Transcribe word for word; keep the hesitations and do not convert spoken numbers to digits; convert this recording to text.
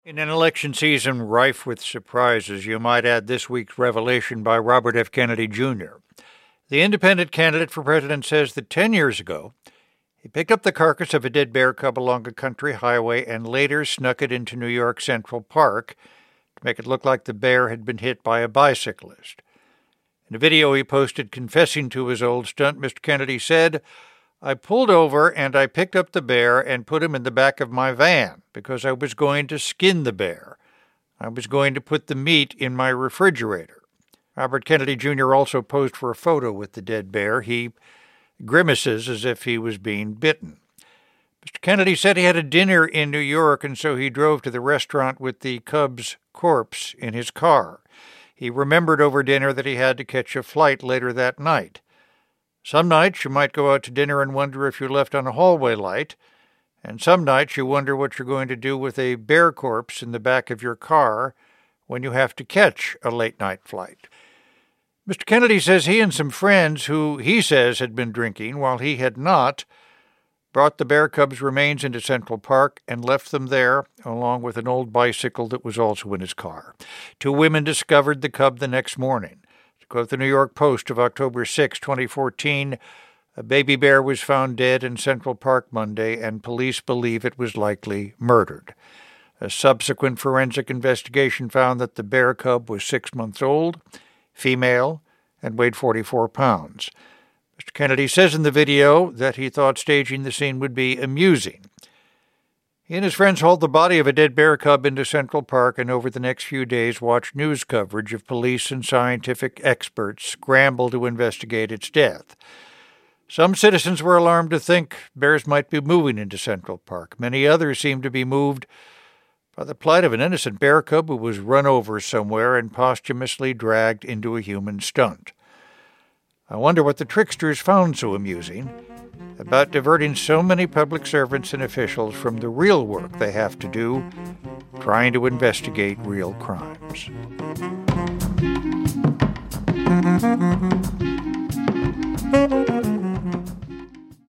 In an election season rife with surprises, you might add this week's revelation by Robert F. Kennedy Junior The independent candidate for president says that ten years ago, he picked up the carcass of a dead bear cub along a country highway and later snuck it into New York Central Park to make it look like the bear had been hit by a bicyclist. In a video he posted confessing to his old stunt, Mister Kennedy said, "I pulled over and I picked up the bear and put him in the back of my van because I was going to skin the bear. I was going to put the meat in my refrigerator." Robert Kennedy Junior also posed for a photo with the dead bear. He grimaces as if he was being bitten. Mister Kennedy said he had a dinner in New York, and so he drove to the restaurant with the cub's corpse in his car. He remembered over dinner that he had to catch a flight later that night. Some nights you might go out to dinner and wonder if you left on a hallway light, and some nights you wonder what you're going to do with a bear corpse in the back of your car when you have to catch a late-night flight. Mister Kennedy says he and some friends who he says had been drinking while he had not brought the bear cub's remains into Central Park and left them there, along with an old bicycle that was also in his car. Two women discovered the cub the next morning. To quote the New York Post of October sixth, twenty fourteen, a baby bear was found dead in Central Park Monday, and police believe it was likely murdered. A subsequent forensic investigation found that the bear cub was six months old, female, and weighed forty-four pounds. Mister Kennedy says in the video that he thought staging the scene would be amusing. He and his friends hauled the body of a dead bear cub into Central Park and over the next few days watched news coverage of police and scientific experts scramble to investigate its death. Some citizens were alarmed to think bears might be moving into Central Park. Many others seemed to be moved by the plight of an innocent bear cub who was run over somewhere and posthumously dragged into a human stunt. I wonder what the tricksters found so amusing about diverting so many public servants and officials from the real work they have to do, trying to investigate real crimes. Thank you.